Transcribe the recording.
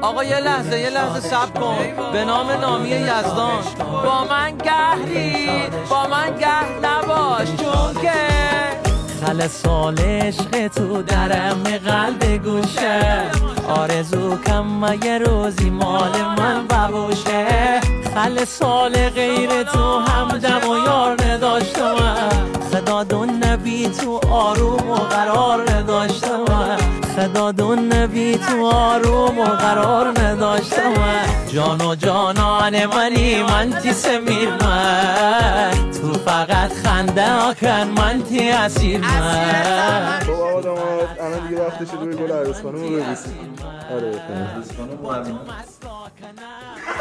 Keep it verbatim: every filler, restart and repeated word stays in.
آقا یه لحظه یه لحظه صبر کن. به نام نامی یزدان با من گهری با من گه نباش، چون که خل سال عشق تو درم قلب گوشه، آرزو کم یه روزی مال من ببوشه. خل سال غیر تو همدم و یار نداشتم، خدا دون نبی تو آروم و قرار نداشتم، خدا دون نبی تو آروم و قرار نداشتم. جان و جانان منی من تی سمیر من، تو فقط خنده آکن من تی اسیر من. خب آقا داماد الان دیگه وقتشه روی گل عروس خانم رو ببوسیم. آره عروس خانم